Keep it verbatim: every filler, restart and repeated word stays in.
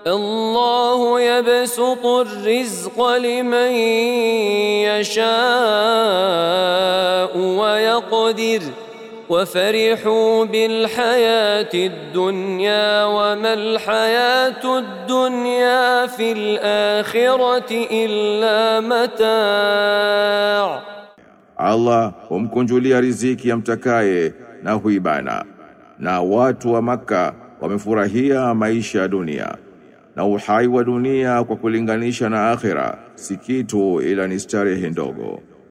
الله يبسط الرزق لمن يشاء ويقدر وفرحوا بالحياة الدنيا وما الحياة الدنيا في الآخرة إلا متاع. Allah humkunjulia riziki amtakaye na huibana, na watu wa Makka wamefurahia maisha ya dunia, na uhai wa dunia kwa kulinganisha na akhira si kitu ila ni starehe ndogo.